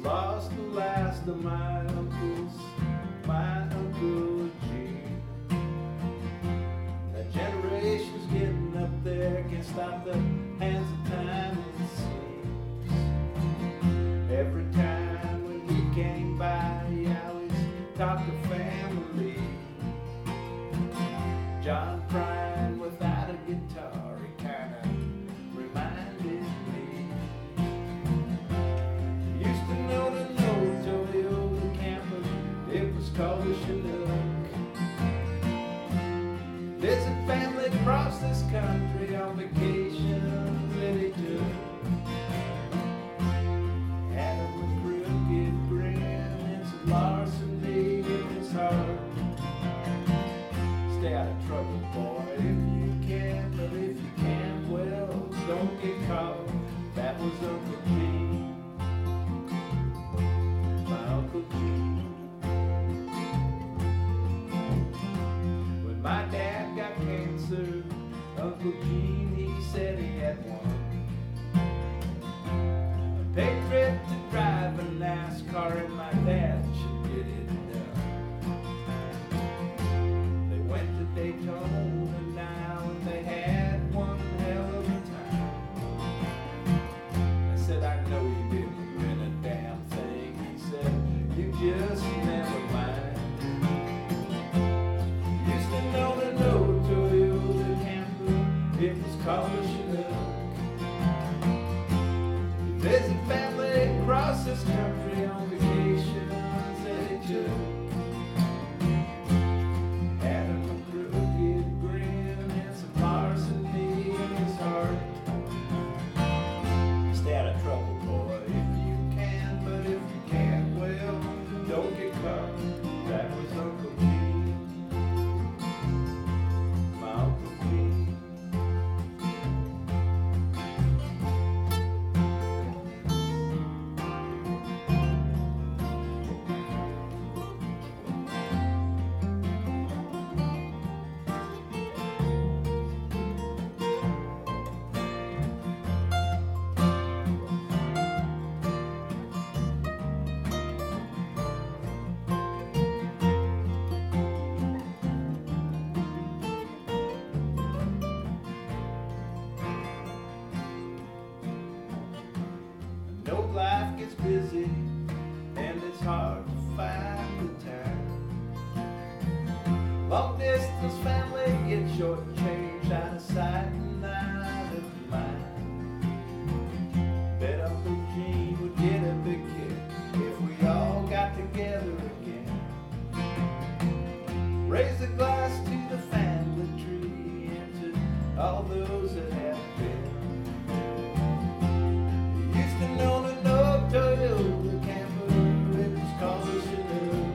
Lost the last of my uncles, my Uncle Gene. That generation's getting up there, can't stop the hands of time, it seems. Every time when he came by, he always talked to family. John Prine without a guitar, he kinda reminded me. Used to know the Toyota Camper, it was called a Chinook. Visit family across this country on vacation that he took. Had him a crooked grin and some larceny in his heart. Stay out of trouble, boy, if you can, but if you can't, well, don't get caught. That was Uncle Gene, my Uncle Gene. When my dad got cancer, Uncle Gene, he said he had one. A paid trip to drive a NASCAR, and my dad should get it done. They went to Daytona now, and they had one hell of a time. I said, I know you didn't win a damn thing. He said, you just never mind. Used to know the no Toyota Camper, it was called a Chinook. Visit family across this country on vacations that he took. Had him a crooked grin and some larceny in his heart. Stay out of trouble, boy, if you can, but if you can't, well, don't get caught. That was Uncle Gene, my Uncle Gene. No, life gets busy and it's hard to find the time. Long distance family gets shortchanged, out of sight and out of mind. Bet Uncle Gene would get a big kick if we all got together again. Raise a glass to the family tree and to all those that have been. Used to know the no Toyota Camper, it was called a Chinook.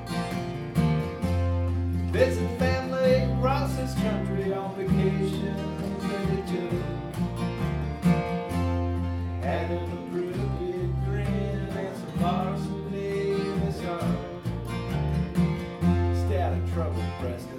Visit family across this country on vacation that he took. Had him a crooked grin and some larceny in his heart. Stay out of trouble, Preston.